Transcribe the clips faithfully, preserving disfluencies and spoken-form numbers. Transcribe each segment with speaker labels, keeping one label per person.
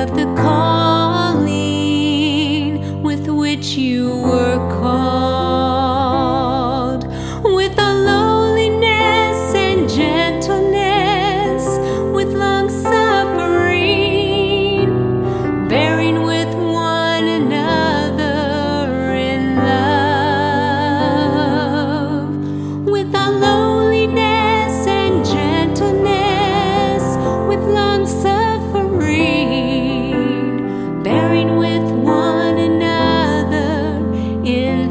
Speaker 1: of the calling with which you were called, with all lowliness and gentleness, with long suffering, bearing with one another in love, with all lowliness and gentleness, with long suffering, bearing with one another in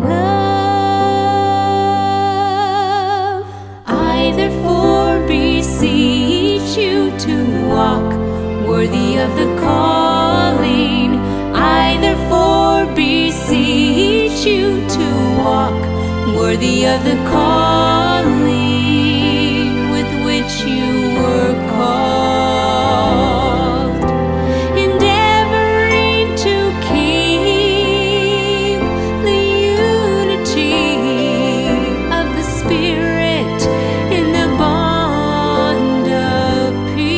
Speaker 1: love. I therefore beseech you to walk worthy of the calling. I therefore beseech you to walk worthy of the calling with which you were called, endeavoring to keep the unity of the Spirit in the bond of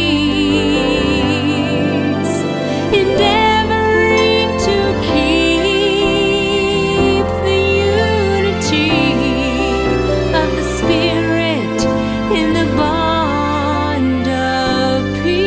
Speaker 1: peace, endeavoring to keep the unity of the Spirit in the bond of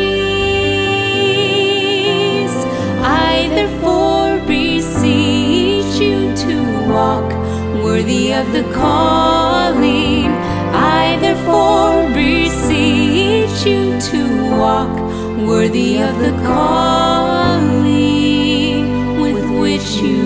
Speaker 1: peace. I therefore beseech you to walk worthy of the calling. I therefore beseech you to walk worthy of the calling with which you